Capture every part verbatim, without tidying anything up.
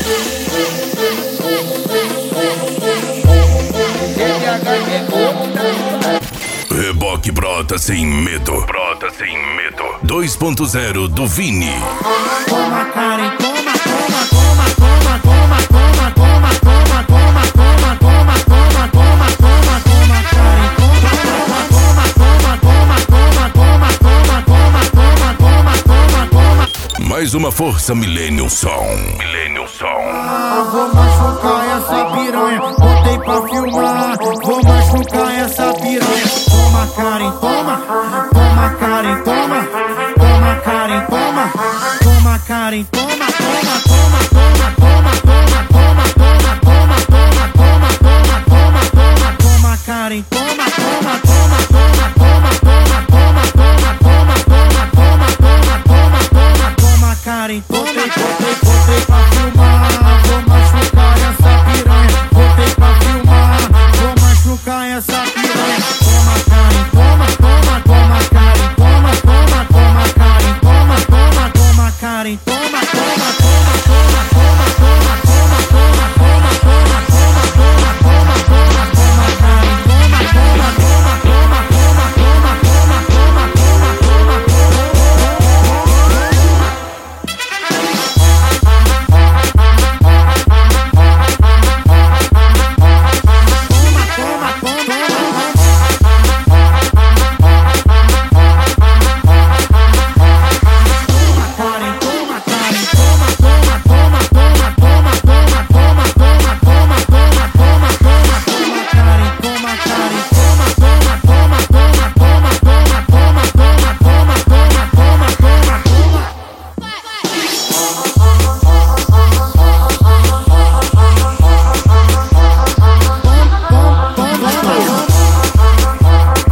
Reboque brota sem medo. Brota sem medo. dois ponto zero do Vini. Toma, Karen, toma, toma, toma, toma, toma, toma, toma, toma, toma, toma, toma, toma, toma, toma, toma, Karen, toma, toma, toma, toma, toma, toma, toma, toma, toma, toma, toma, toma. Mais uma força Millennium Som. Millennium Som. Ah, vou machucar essa piranha, botei pra filmar. Vou machucar essa piranha. Toma, Karen, toma, toma, Karen, toma, toma, Karen, toma, toma, Karen, toma, toma, toma, toma, toma, toma, toma, toma, toma, toma, toma, toma, toma, toma, toma, Karen, toma, toma, toma, toma, toma, toma, toma, toma, toma, toma, toma, toma, toma, toma, toma, Karen, botei, botei, botei pra filmar. Vou machucar essa piranha, botei pra filmar. Vou machucar essa piranha. Toma, Karen, toma, toma, toma, Karen, toma, toma, toma, Karen, toma, toma, toma, Karen, toma, toma, toma, toma, toma, toma, toma, toma, toma, toma, toma, toma, toma, toma, toma, Karen, toma, toma, toma, toma, toma, toma, toma, toma, toma, toma,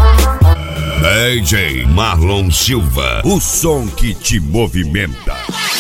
D J Marlon Silva, o som que te movimenta.